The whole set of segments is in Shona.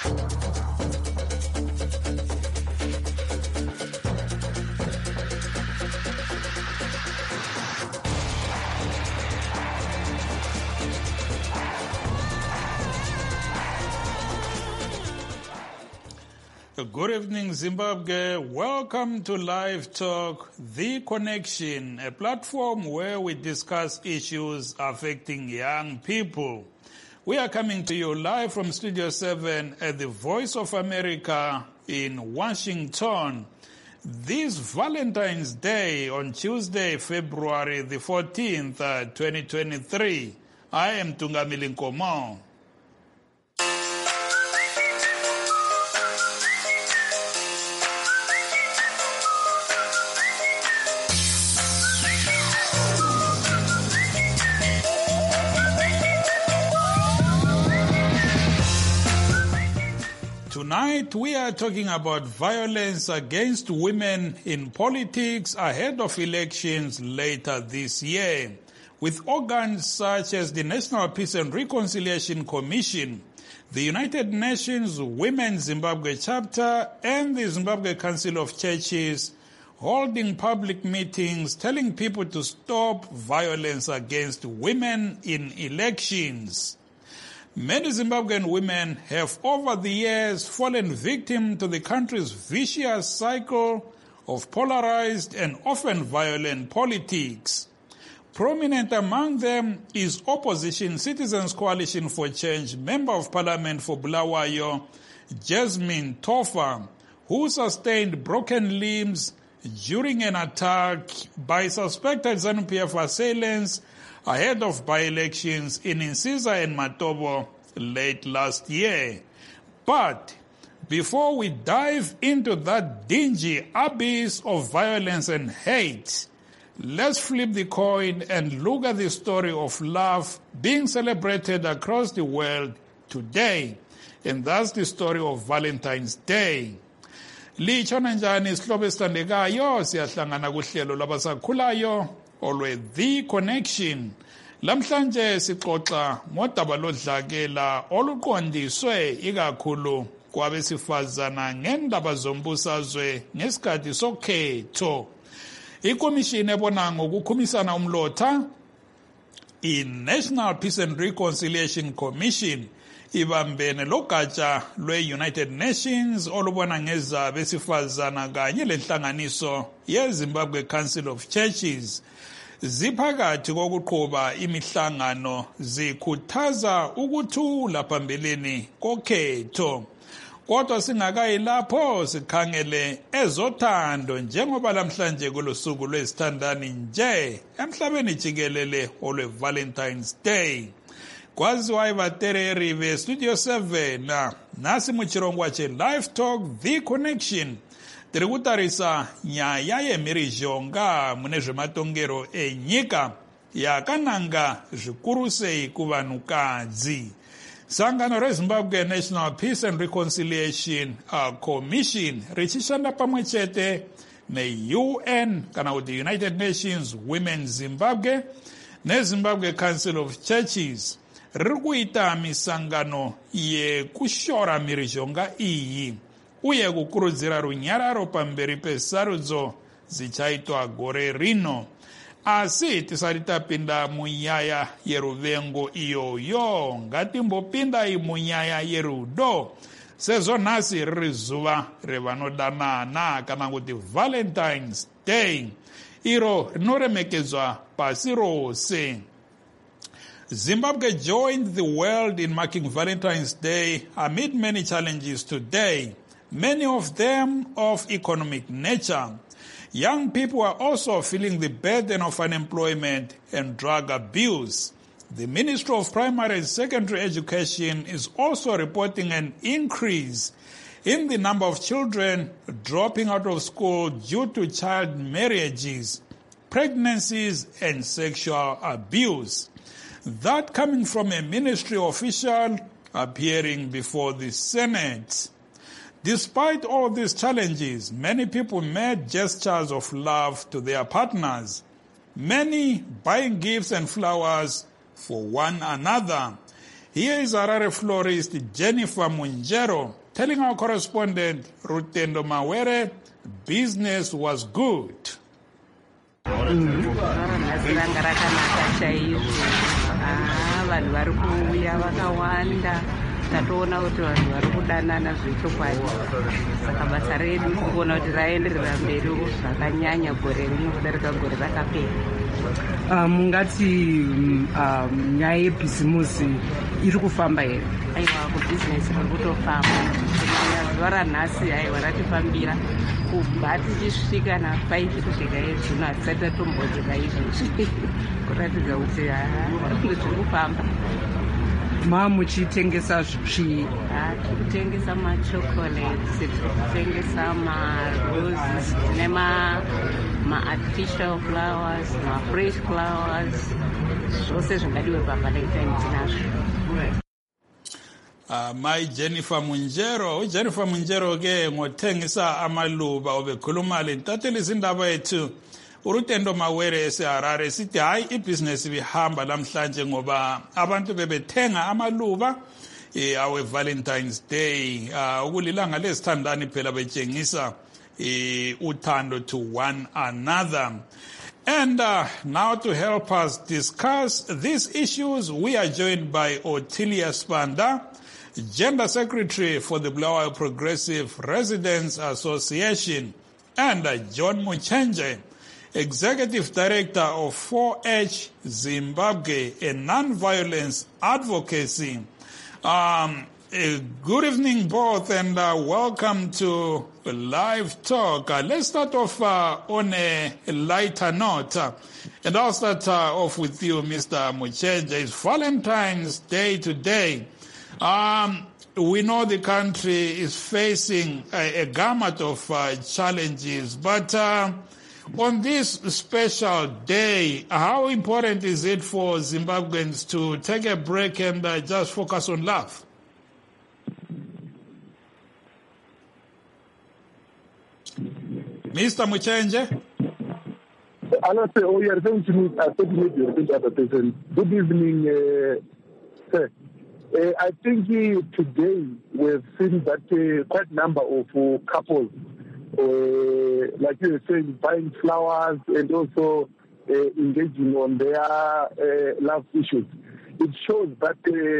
Good evening, Zimbabwe. Welcome to Live Talk, The Connection, a platform where we discuss issues affecting young people. We are coming to you live from Studio 7 at the Voice of America in Washington. This Valentine's Day on Tuesday, February the 14th, 2023. I am Tungamili Nkomo. Tonight, we are talking about violence against women in politics ahead of elections later this year. With organs such as the National Peace and Reconciliation Commission, the United Nations Women's Zimbabwe Chapter, and the Zimbabwe Council of Churches holding public meetings telling people to stop violence against women in elections. Many Zimbabwean women have over the years fallen victim to the country's vicious cycle of polarized and often violent politics. Prominent among them is Opposition Citizens Coalition for Change Member of Parliament for Bulawayo, Jasmine Tofa, who sustained broken limbs during an attack by suspected ZANU-PF assailants ahead of by-elections in Insiza and Matobo late last year. But before we dive into that dingy abyss of violence and hate, let's flip the coin and look at the story of love being celebrated across the world today. And that's the story of Valentine's Day. Lichona njani isihlobo esithandekayo, siyahlangana kuhlelo labasakhulayo olwe The Connection. Lamhlanje sixoxa ngodaba lodlakela oluqondiswe ikakhulu kwabesifazana ngendaba zombusazwe ngesikhathi sokhetho. Ikomishini ebona ngokukhumisana umlotha, i-National Peace and Reconciliation Commission, ibambene logatsha lwe-United Nations olubona ngezabesifazana kanye lenhlanganiso ye-Zimbabwe Council of Churches. Ziphakathi kokuqhuba imihlangano zikhuthaza ukuthula phambeleni kokhetho. Kodwa singakayi lapho sikhangele ezothando njengoba lamhlanje kulosuku lwesithandani nje emhlabeni jikelele olwe Valentine's Day. Kwaziwa ivatereri ve Studio 7 nasi muchirongwa che Live Talk The Connection. Tiri kutarisa nyaya yemhirizhonga mune zvematongero enyika yakananga zvikuru sei kuvanhukadzi. Sangano reZimbabwe National Peace and Reconciliation Commission richishanda pamwe chete ne-UN kana kuti United Nations Women Zimbabwe neZimbabwe Council of Churches riri kuita misangano yekushora mhirizhonga iyi uye kukurudzira runyararo pamberi pesarudzo dzichaitwa gore rino. Asi tisati tapinda munyaya yeruvengo iyoyo, ngatimbopindai munyaya yerudo, sezvo nhasi riri zuva revanodanana kana kuti Valentine's Day, iro rinoremekedzwa pasi rose. Zimbabwe joined the world in marking Valentine's Day amid many challenges today, many of them of economic nature. Young people are also feeling the burden of unemployment and drug abuse. The Ministry of Primary and Secondary Education is also reporting an increase in the number of children dropping out of school due to child marriages, pregnancies, and sexual abuse. That coming from a ministry official appearing before the Senate. Despite all these challenges, many people made gestures of love to their partners, many buying gifts and flowers for one another. Here is Harare florist Jennifer Munjero telling our correspondent Rutendo Mawere business was good. Tatoona kuti vanhu vari kudanana zvechokwadi saka basa redu kuona kuti raenderera mberi zvakanyanya gore rino kudarika gore rakapera. Mungati nyaya yebhisimusi iri kufamba here? Aiwa, kubhizinesi riri kutofamba zuva ranhasi aiwa ratifambira kubva tichisvika na5 kusvika ezvino hatisati tatombodya izvezvi kuratidza kuti zviri kufamba. Muchitengesa zvipi? Tikutengesa machocolates, tikutengesa maroses, tine ma-artificial flowers, ma-fresh flowers, zvose zvingadiwe pavalentine tinazvo. Mai Jennifer Munjero, Jennifer Munjero ke ngothengisa amaluba obekhuluma le ntatheli izindaba yethu uRutendo Mawere eseHarare sithi hayi ibhizinesi bihamba lamhlanje ngoba abantu bebethenga amaluba awe Valentine's Day ukulilanga lesithandani phela betshengisa uthando to one another. And now to help us discuss these issues, we are joined by Ottilia Spanda, Gender Secretary for the Bulawayo Progressive Residents Association, and John Muchenje, Executive Director of 4H Zimbabwe, a non-violence advocacy. Good evening both, and welcome to Live Talk. Let's start off on a lighter note, and I'll start off with you, Mr. Muchenje. It's Valentine's Day today. We know the country is facing a gamut of challenges, but on this special day, how important is it for Zimbabweans to take a break and just focus on love? Mr. Muchenje? We are going to meet other person. Good evening, sir. I think today we've seen that quite a number of couples, like you were saying, buying flowers and also engaging on their love issues. It shows that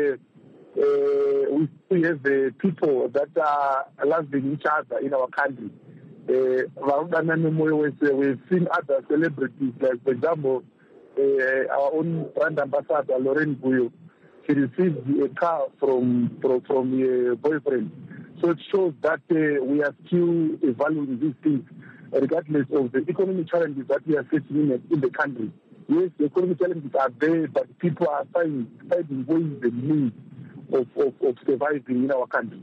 we still have people that are loving each other in our country. We've seen other celebrities, like, for example, our own brand ambassador, Lauren Guyo. She received a car from a boyfriend. So it shows that we are still valuing these things, regardless of the economic challenges that we are facing in the country. Yes, the economic challenges are there, but people are finding ways and means of surviving in our country.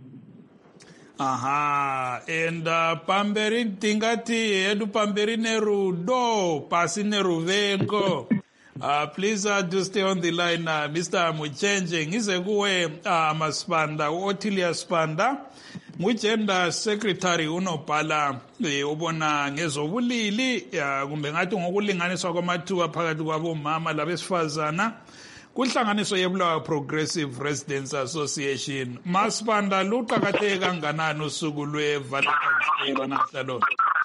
And pamberi tingati edu pamberi nerudo pasi neruvengo. Please do stay on the line, Mr. Muchenje. Ngize kuwe Maspanda, Ottilia Spanda, Gender Secretary unobhala ubona ngezobulili kumbe ngathi ngokulinganiswa kwamathuba phakathi kwabomama labesifazana kuhlanganiso yeBulawayo Progressive Residents Association. Maspanda, luqakatheke kanganani usuku lwe-Valentine's Day lwanamhlanje?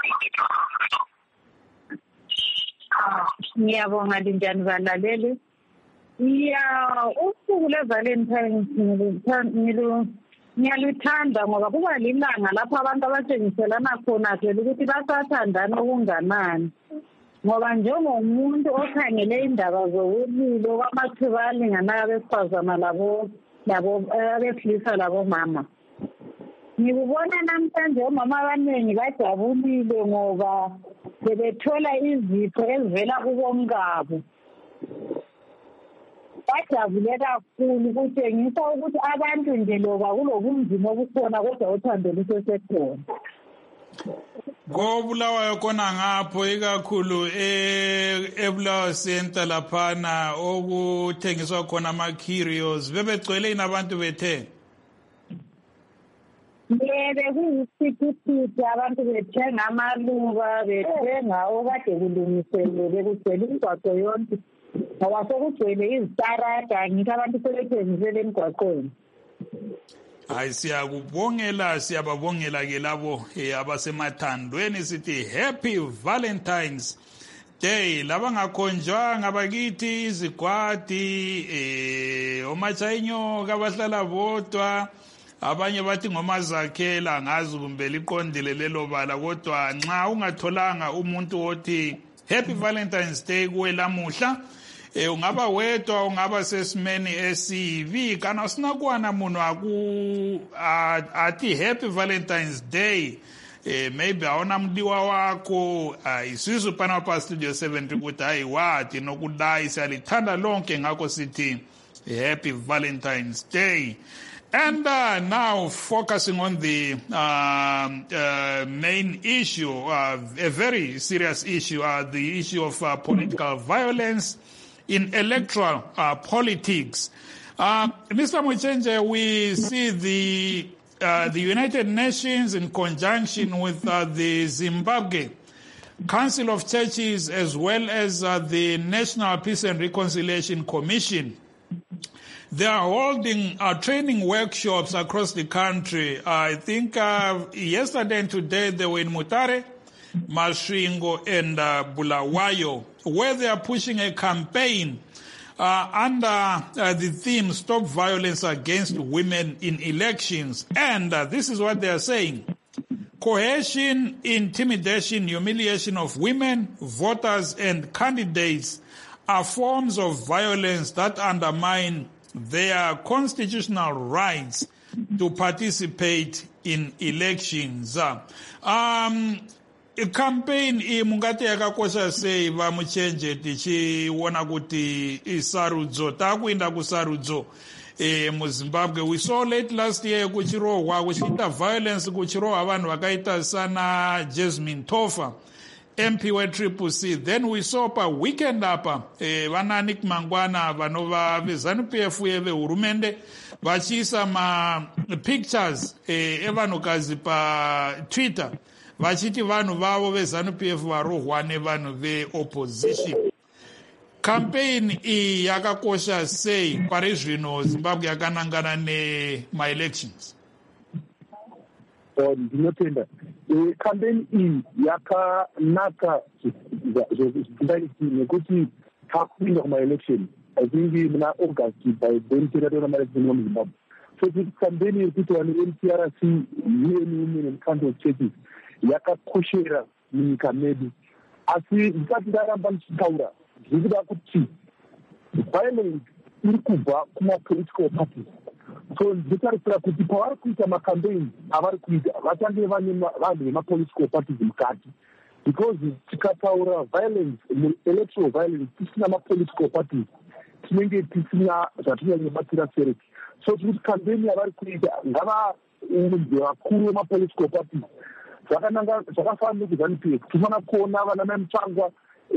Ngiyabonga linjani balaleli. Usuku lwe-Valentine's ngiyaluthanda ngoba kuba lilanga lapho abantu abatshengiselana khona phela ukuthi basathandana okunganani. Ngoba njengomuntu okhangele indaba zobulili kwamathuba alinganayo abesifazana labo abesilisa labomama. Ngikubona namhlanje omama abaningi bajabulile ngoba bebethola izipho ezivela kubomkabo. Bajabule kakhulu kutshengisa ukuthi abantu nje loba kulobunzima obukhona kodwa uthando lusesekhona. Kobulawayo khona ngapho ikakhulu eBulawayo Center laphana okuthengiswa khona ama-curios bebegcwele inabantu bethe. Bekuyisithi abantu bethenga amaluba bethenga okade kulungiselwe bekugcwele imigwaqo yonke ngoba sokugcwele izitarata ngithi abantu sebethenzisele emgwaqweni. Hayi siyababongela ke labo abasemathandweni sithi Happy Valentine's Day. Laba ngakhonjwanga bakithi izigwadi omachayinyo kabahlala bodwa, abanye bathi ngomazakhela, ngazi kumbe liqondile lelo bala, kodwa nxa ungatholanga umuntu othi Happy Valentine's Day kuwe lamuhla, ungaba wedwa, ungaba sesimeni esibi, kana sinakwana munhu ati Happy Valentine's Day, maybe awona mdiwa wako, isizu pana pa Studio 7 ukuthi hayi wathi nokudai siyalithanda lonke ngakho sithi Happy Valentine's Day. And now focusing on the main issue, a very serious issue, the issue of political violence in electoral politics. Mr. Muchenje, we see the United Nations in conjunction with the Zimbabwe Council of Churches as well as the National Peace and Reconciliation Commission. They are holding training workshops across the country. I think yesterday and today they were in Mutare, Masvingo and Bulawayo, where they are pushing a campaign under the theme Stop Violence Against Women in Elections. And this is what they are saying. Coercion, intimidation, humiliation of women, voters and candidates are forms of violence that undermine their constitutional rights to participate in elections. Campaign mungati yakakosha sei va Muchenje tichiona kuti isarudzo takuenda kusarudzo muZimbabwe. We saw late last year kuchirohwa kuchiita violence kuchirohwa vanhu vakaita sana Jasmine Tofa, MP we C. Then we saw pa weekend apa vana Nick Mangwana vanova veZANU-PF vehurumende vachiisa ma pictures evanhukazi pa Twitter vachiti vanhu vavo veZANU-PF varohwa nevanhu veopposition. Campaign iyi yakakosha sei pari zvino Zimbabwe yakanangana nema-elections? Ndinotenda campaign iyi yakanaka zvindaiti nekuti takuinda kuma-election I think muna August by then tikatora ma-election muZimbabwe. So campaign yekuti vanhu veMTRC Women and Council of Churches yakakoshera munyika medu, asi ndisati ndaramba ndichitaura zvirikuda kuti violence iri kubva kuma-political parties. So ndinotarisira kuti pavari kuita macampaign avari kuita vatange vane vanhu vema-political parties mukati, because tikataura violence, electoral violence tisina ma-political parties tinenge tisina zvatinyanyobatira sereki. So tikuti campaign yavari kuita ngavaunze vakuru vema-political parties zvakafanana nekuZANU-PF. Tinofanira kuona vana maMutsvangwa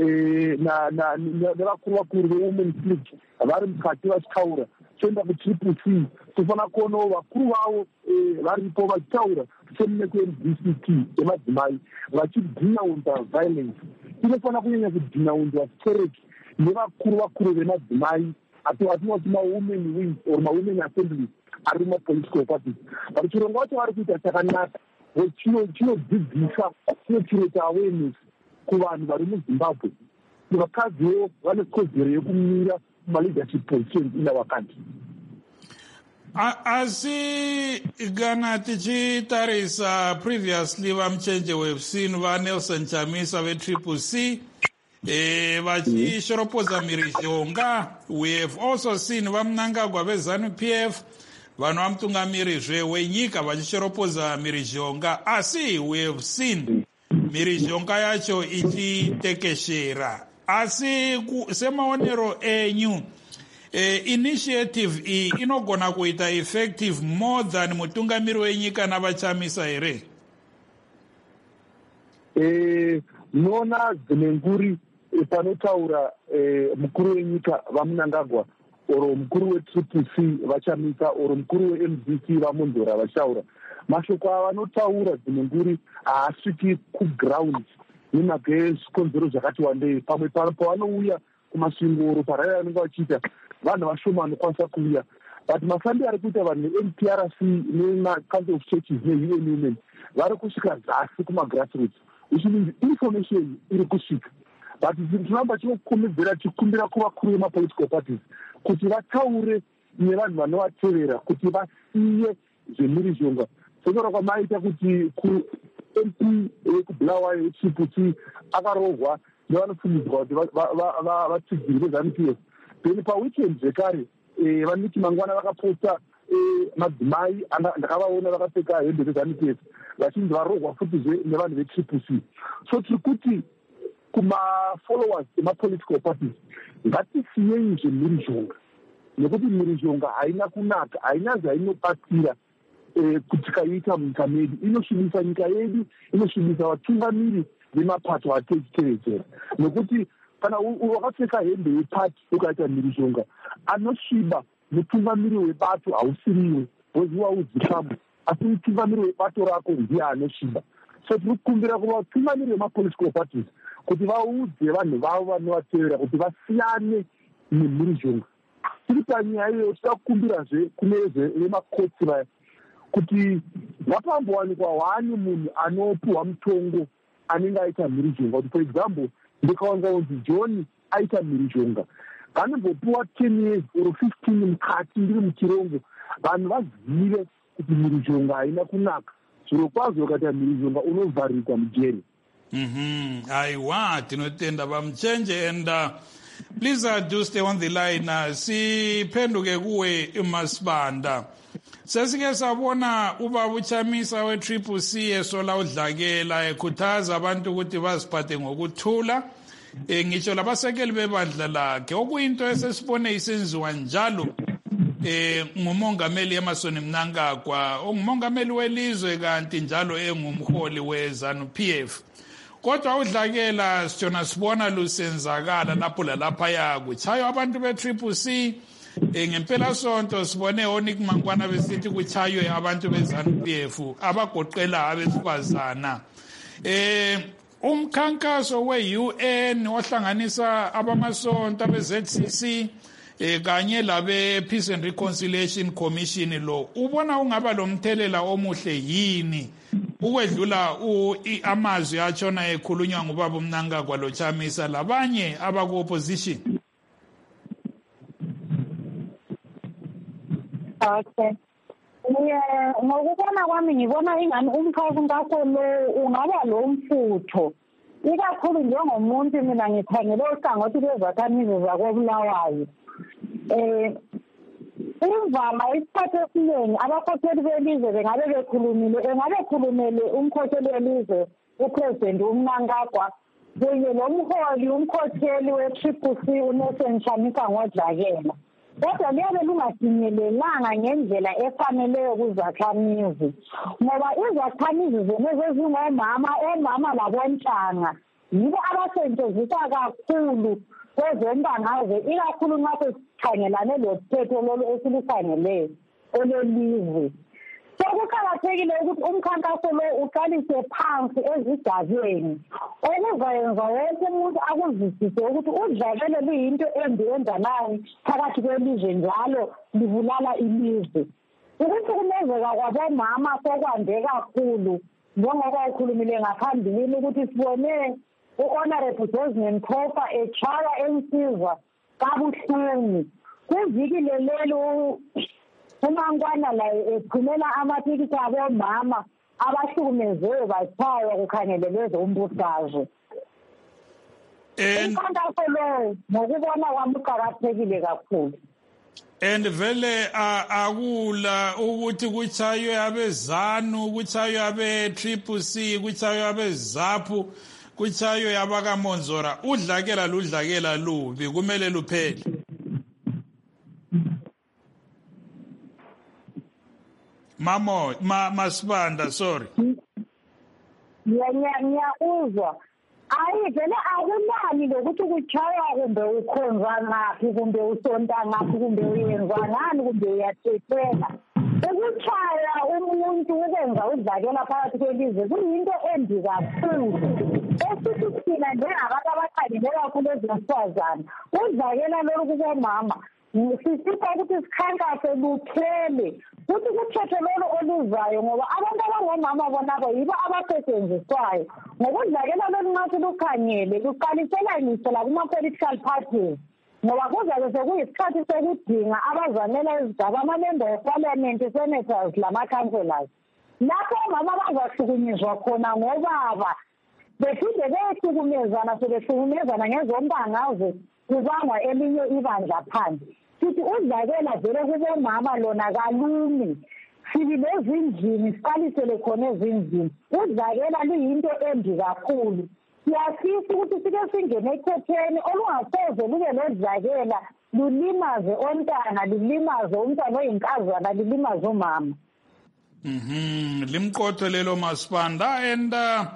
nevakuru veWomen's League vari mukati vachitaura. Toenda kuCCC tinofanira kuonawo vakuru vavo varipo vachitaura semunekuMDCT emadzimai vachidhinaunza violence. Inofanira kunyanya kudhinaunzwa stereki nevakuru vemadzimai atinoti ma-women wings or ma-women assemblies ari ma-political parties. But chirongwa wacho vari kuita chakanaka, chinodzidzisa, chinochireta awareness kuvanhu vari muZimbabwe. Vakadziwo vane kodzero yekumira kuma-leadership positions in our country. Asi kana tichitarisa previously vaMuchenje we've seen vaNelson Chamisa veCCC vachishoropodza Mhirizhonga. We have also seen vaMnangagwa veZANU-PF, vanhu vamutungamiriri wenyika vachishoropodza Mhirizhonga. Asi we have seen Mhirizhonga yacho ichitekeshera. Asi semaonero enyu initiative iyi inogona kuita effective more than mutungamiri wenyika navachamisa here? Nona dzinenguri panotaura mukuru wenyika vaMnangagwa oro mukuru weCCC vachamisa oro mukuru weMDC vaMondora vachaura. Mashoko avanotaura dzinenguri haasviki kuground nemhaka ezvikonzero zvakati wandei. Pamwe pavanouya kumasvingoro paraya vanenge vachiita vanhu vashoma vanokwanisa kuuya. But mafambi ari kuita vanhu neMPRC neCouncil of Churches neUN Women vari kusvika zasi kumagrassroots, which means information iri kusvika. But tinoramba tinokumbira tichikumbira kuvakuru vemapolitical parties kuti vataure nevanhu vanovatevera kuti vasiye zvemhirizhonga. Sekora kwamaita kuti MP wekubulawayo weChiputi akarohwa nevanofungidzwa kuti vatsigiri veZANU-PF. Then paweekend zvekare vaniti mangwana vakaposta madzimai ndakavaona vakapfeka hembe dzeZANU-PF vachinzi varohwa futizve nevanhu veChiputi. So tiri kuti kuma-followers emapolitical parties ngatisiyei zvemhirizhonga, nekuti mhirizhonga haina kunaka, haina zvainobatsira kuti tikaiita munyika medu. Inoshumisa nyika yedu, inoshumisa vatungamiri vemapato atechitevedzera, nekuti kana wakapfeka hembe yepati ukaita mhirizhonga, anosviba mutungamiri webato hausiriwe, woziwa uzikamwe, asi mutungamiri webato rako ndiye anosviba. So tiri kukumbira kuva vatungamiri vemapolitical parties kuti vaudze vanhu vavo vanovatevera kuti vasiyane nemhirizhonga. Tiri panyaya iyoyo tida kukumbirazve kune vemakotsi vaya kuti ngapambowanikwa hwani munhu anopiwa mutongo anenge aita mhirizhonga. Kuti for example ndikawanza kunzi John aita mhirizhonga, nganombopiwa 10 years or 15 mukati ndiri muchirongo, vanhu vazive kuti mhirizhonga haina kunaka. Zviro kwazvo ukaita mhirizhonga unovharirwa mujeri. Aiwa, tinotenda vamuchenje. And please do stay on the line. Siphenduke kuwe Masibanda. Sesike sabona ubaba uChamisa we-CCC esola udlakela ekhuthaza abantu ukuthi baziphathe ngokuthula. Ngisho labasekeli bebandla lakhe okuyinto esesibone isenziwa njalo ngumongameli Emmerson Mnangagwa, ongumongameli welizwe kanti njalo engumholi weZANU-PF. Kodwa udlakela sijona sibona lusenzakala lapho lalaphaya kuchayo abantu be-CCC. Ngempela sonto sibone oNick Mangwana besithi kuchaywe abantu beZANU-PF abagoqela abesifazana. Umkhankaso we-UN ohlanganisa abamasonto abe-ZCC kanye labe Peace and Reconciliation Commission lo ubona ungaba lomthelela omuhle yini ukwedlula amazwi atshona ekhulunywa ngubaba uMnangagwa loChamisa labanye abaku-opposition? Okay. Ngokubona kwami ngibona ingani umkhankaso lo ungaba lo mfutho, ikakhulu njengomuntu mina ngikhangele uhlangothi lwezakhamizi zakoBulawayo. Imvama isikhathi esiningi abakhokheli belizwe bengabe bekhulumele umkhokheli welizwe uPresident uMnangagwa kunye nomholi umkhokheli we-CCC uNelson Chamisa ngodlakela. Kodwa liyabe lungafinyelelanga ngendlela efaneleyo kuzakhamizi, ngoba izakhamizi zona ezingomama, omama labontanga yibo abasetshenziswa kakhulu kwezentangazwe, ikakhulu nxa sesikhangelane lophetho lolu esilukhangeleyo olwelizwe. Sekuqakathekile ukuthi umkhankaso lo uqalise phansi ezigabeni okuzayenza wonke umuntu akuzwisise ukuthi udlakela luyinto embi enzanayo phakathi kwelizwe njalo libulala ilizwe. Ukuhlukumezeka kwabomama sokwande kakhulu njengoba ukhulumile ngaphambilini ukuthi sibone u-Honorable Desmond Khofa etshaywa ensizwa kabuhlungu. Kuviki lelo uMangwana laye ephumela amaphikisi abomama abahlukumezeyo batshaywa kukhangelelwe zombusazwe. Umkhankaso lo ngokubona kwami uqakathekile kakhulu. And vele akula ukuthi kuchaywe abeZANU, kuchaywe abe-CCC, kuchaywe abeZAPU, kuchaywe abakaMonzora. Udlakela lubi kumele luphele. Masibanda, sorry. Ngiyakuzwa. Hayi vele akulani lokuthi kuchaywa kumbe ukhonza ngaphi kumbe usonta ngaphi kumbe uyenza ngani kumbe uyathethela. ukutshaya umuntu ukwenza udlakela phakathi kwelizwe kuyinto embi kakhulu. Esithi thina njengabantu abakhangele kakhulu ezesifazane udlakela lolu kubomama sisipha ukuthi sikhankase luphele futhi kuthethe lolo oluzayo ngoba abantu abangomama bonabo yibo abasetshenziswayo ngokudlakela lolu nxa silukhangele luqalisela ngisho lakuma-political parties ngoba kuzabe sekuyisikhathi sokudinga abazamela izigaba ama-member of parliament, senators lama-councillors. Lapho omama bazahlukunyezwa khona ngobaba bephinde beyehlukumezana sebehlukumezana ngezombangazo kubangwa elinye ibandla phandle. Sithi udlakela vele kubomama lona kalumi sibile ezindlini siqalisele khona ezindlini. Udlakela luyinto embi kakhulu. Siyafisa ukuthi sike singene ekhepheni olungasoze lube lodlakela lulimaze ontanga lulimaze umntwana oyinkazana lulimaze umama. Limqotho lelo Masipanda, and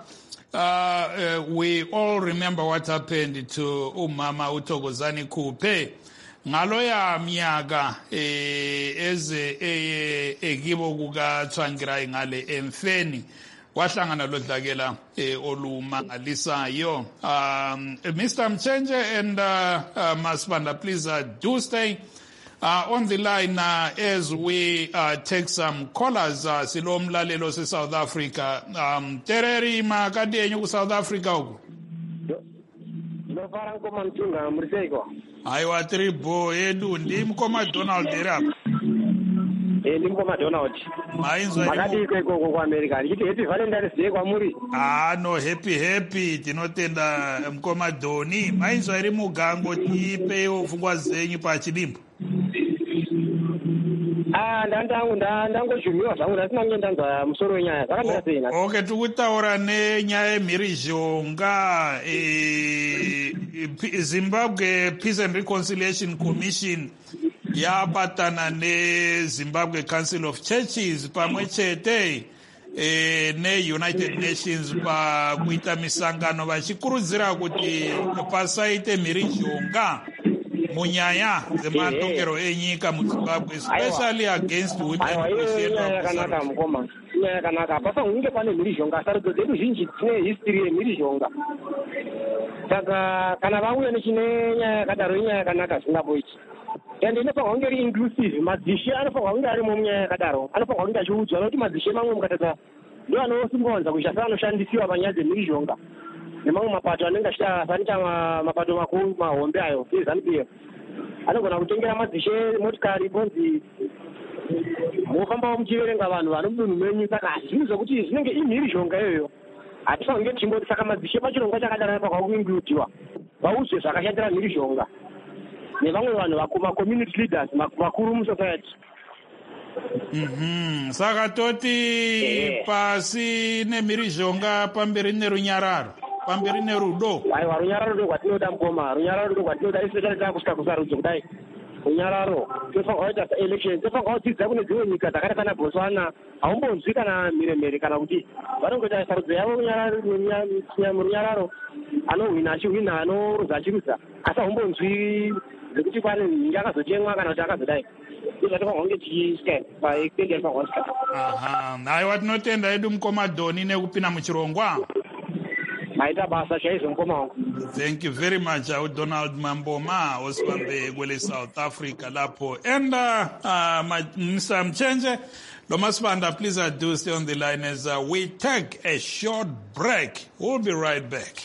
we all remember what happened to umama uThokozani Khuphe ngaloya minyaka eze ekibo kukaThwangirai ngale emfeni wahlangana lodlakela olumangalisayo. Mr. Mchenje and Masipanda, please do stay on the line as we take some callers. Silo mlalelo se South Africa. Tereri makadi yenyu ku South Africa uku? No faranko mantunga mriseko. Aiwa tribo edu ndi mkoma Donald Derap. Ndi mkoma Donald. Mainzwa makadi kweko ku America. Nditi happy Valentine's Day kwa muri. No happy tinotenda mkoma Doni. Mainzwa iri mugango tipe ofungwa zenyu pa chidimbo. Ndangojumiwa zvangu ndasina ndanzwa musoro wenyaya zvakamira sei nhasi. Okay, tikutaura nenyaya yemhirizhonga. Zimbabwe Peace and Reconciliation Commission yabatana neZimbabwe Council of Churches pamwe chete ne-United Nations pakuita misangano vachikurudzira kuti pasaite mhirizhonga munyaya dzematongero enyika muZimbabwe, especially against women. Yakanaka mukoma, yakanaka. Pasange pane mhirizhonga, sarudzo dzedu zhinji dzine history yemhirizhonga. Saka kana vauya nechine nyaya yakadaro inyaya yakanaka zvingaboichi. And inofanirwa kunge iri inclusive. Madzishe anofanirwa kunge arimo munyaya yakadaro. Anofanirwa kunge achiudzwa nokuti madzishe mamwe mukatadza ndo anosimbawanza kushasa anoshandisiwa panyaya dzemhirizhonga nemamwe mapato anenge achiita mapato makuru mahombe ayo eZANU-PF anogona kutengera madzishe motikari bonzi mofambawo muchiverenga vanhu vari mudunhu menyu. Saka zvinhu zvokuti zvinenge imhirizhonga iyoyo hatifanirwi kunge tichingoti saka madzishe pachirongwa chakadaro anofanirwa kuincludiwa vaudzwe zvakashatira mhirizhonga nevamwe vanhu macommunity leaders vakuru musociety. Saka toti pasi nemhirizhonga pamberi nerunyararo, pamberi nerudo. Aiwa, runyararo ndo kwatinoda mukoma, runyararo ndo kwatinoda especially takusvika kusarudzo kudai. Runyararo tofanirwa kuita election, tofanirwa kudzidza kune dzimwe nyika dzakaita sana Botswana, haumbonzwi kana mheremhere kana kuti vanongoita sarudzo yavo runyararo, anohwina achihwina, anorudza achirudza, asi haumbonzwi zvekuti pane nhingi akazotemwa kana kuti akazodai. Aiwa, tinotenda edu mukoma Doni nekupinda muchirongwa. Maita basa chaizvo mukoma wangu. Thank you very much, Donald Mamboma, osibambe kwele South Africa lapho. And Mr. Mchenje, Lomasipanda, please do stay on the line as we take a short break. We'll be right back.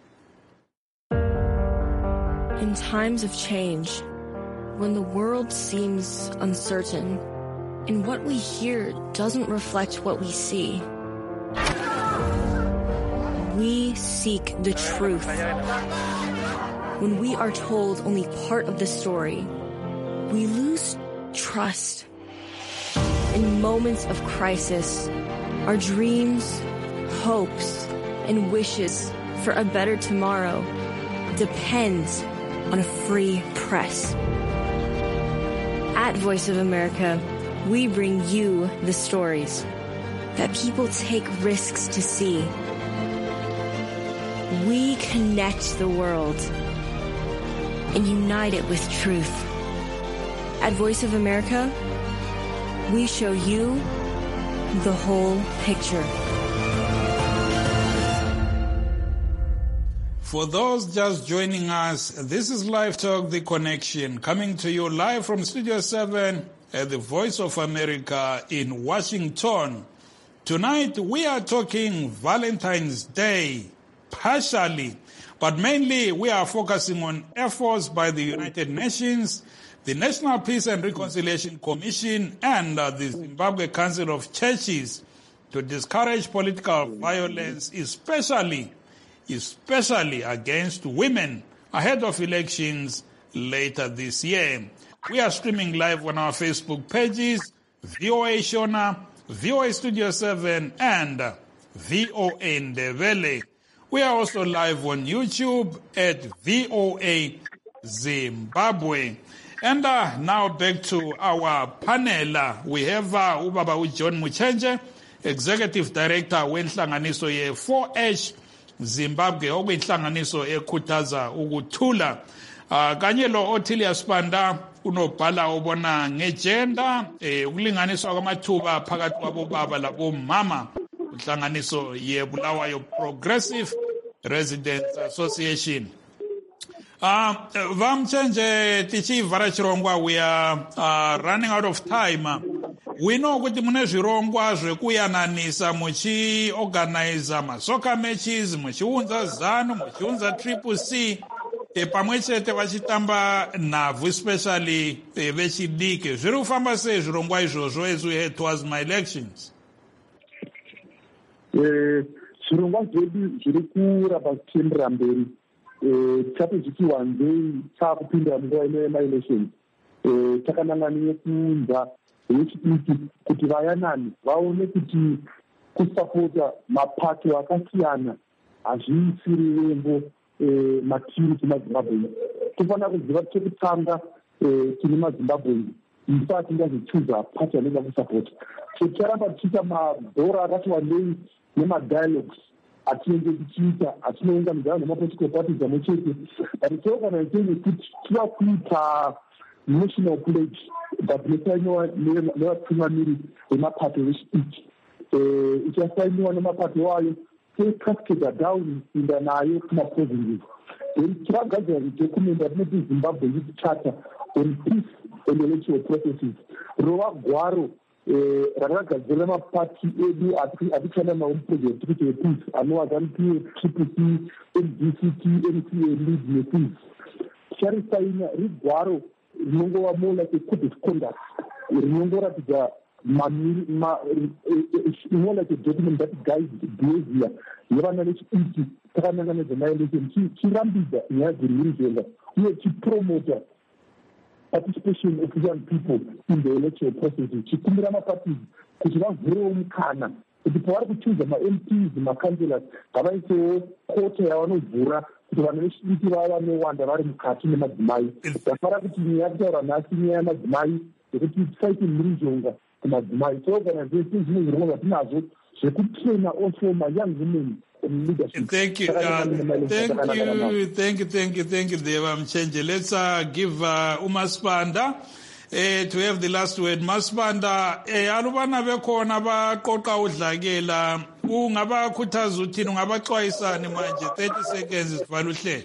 In times of change, when the world seems uncertain and what we hear doesn't reflect what we see, we seek the truth. When we are told only part of the story, we lose trust. In moments of crisis, our dreams, hopes, and wishes for a better tomorrow depends on a free press. At Voice of America, we bring you the stories that people take risks to see. We connect the world and unite it with truth. At Voice of America, we show you the whole picture. For those just joining us, this is Live Talk, The Connection, coming to you live from Studio 7 at the Voice of America in Washington. Tonight, we are talking Valentine's Day, partially, but mainly we are focusing on efforts by the United Nations, the National Peace and Reconciliation Commission, and the Zimbabwe Council of Churches to discourage political violence, especially against women ahead of elections later this year. We are streaming live on our Facebook pages, VOA Shona, VOA Studio 7, and VOA Ndebele. We are also live on YouTube at VOA Zimbabwe. And now back to our panel. We have Ubaba John Muchenje, Executive Director wenhlanganiso ye 4H Zimbabwe, okuyinhlanganiso ekhuthaza ukuthula. Kanye lo Otilia Spanda unobhala obona ngegender, ukulinganiswa kwamathuba phakathi kwabobaba labomama. Inhlanganiso ye Bulawayo Progressive Residents Association. Vamchenje tichi varachirongwa, we are running out of time. We know kuti mune zvirongwa zvekuyananisa muchi organize masoka matches, muchiunza zano, muchiunza triple C, pamwe chete vachitamba nhabvu, especially vechidiki. Zviri kufamba sei zvirongwa izvozvo as we head towards my elections? Zvirongwa zvedu zviri kuramba zvichiendera mberi. Tichati zvichiwanzei taakupinda munguva ino yemaelections. Takanangana kuunza vechidiki kuti vayanani vaone kuti kusapota mapato akasiyana hazviisiri vembo matiri kumazimbabwe. Tofanira kuziva kuti chekutanga tine mazimbabwe isa tingazochuza pati anenge kusapota. So ticharamba tichiita mabhora akati wandei nemadialogues atinenge tichiita, atinounganidzana nemapolitical parties amwe chete, but tiorganizing kuti tiva kuita national pledge that ichasainiwa nevatungamiri vemapato vechidiki. Ichasainiwa nemapato wayo cascade down kuenda nayo kumaprovinces. Then tiragadzira document atinoti Zimbabwe Youth Charter on peace and electoral processes. Rova gwaro rakagadzira mapati edu atichana nawo muprojekti kuti wepeace anova ZANU-PF, Triple C, NDCT, NCA, Lead nePeace. Ticharisaina rigwaro rinongova more like a code of conduct, rinongoratidza more like a document that guides behavior yevana vechidiki takanangana nezvemaelection, chirambidza nyaya dzerwirizvenga uye chipromota participation of young people in the electoral processes, chikumbira maparties kuti vavhurewo mukana kuti pavari kuchuza maMPs, makanselors, ngavaisewo kota yavanovhura kuti vanhu vechidiki vava vanowanda vari mukati nemadzimai. Ndafara kuti nyaya kutaura nhasi nyaya yamadzimai yekuti tisaite mhirizhonga kumadzimai. Tiorganization zvimwe zvirongwa zvatinazvo zvekutraina also young women in leadership. Thank you, Deva Mchenje. Let's give Umaspanda to have the last word. Maspanda, alubana bekhona baqoqa udlakela, ungabakhuthaza uthini, ungabaxwayisani manje? 30 seconds sivala uhlelo.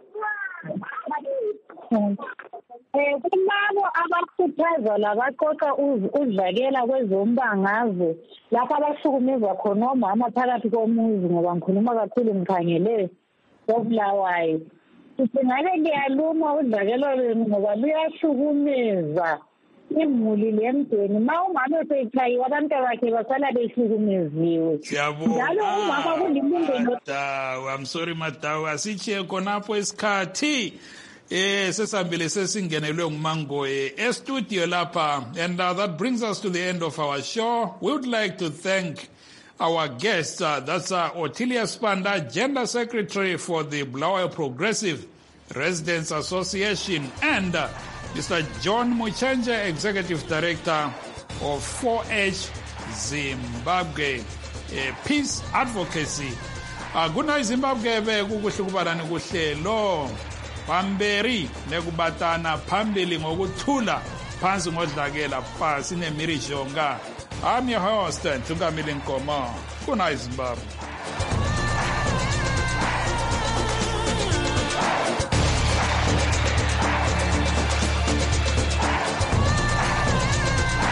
Kulabo abakhuthaza labaqoqa udlakela kwezombangazwe lapho abahlukumezwa khona omama phakathi komuzi, ngoba ngikhuluma kakhulu ngikhangele koBulawayo. Singabe ngiyaluma udlakelo lwenu ngoba luyahlukumeza imuli lemndeni. Ma umama esechayiwe abantwana bakhe basala behlukumeziwe. Njalo umama kulilungelo. I'm sorry Madawu, asichiye khonapho isikhathi. Sesambile sesingenelwe nguMangoye estudio lapha, and that brings us to the end of our show. We would like to thank our guests, that's Otilia Spanda, Gender Secretary for the Bulawayo Progressive Residents Association, and Mr. John Muchenje, Executive Director of 4H Zimbabwe Peace Advocacy. Good night Zimbabwe, kukuhlukubalani kuhlelo. Pamberi nekubatana phambili ngokuthula phansi ngodlakela pasi nemiri jonga I'm your host Ntungamili Nkomo kuna Zimbabwe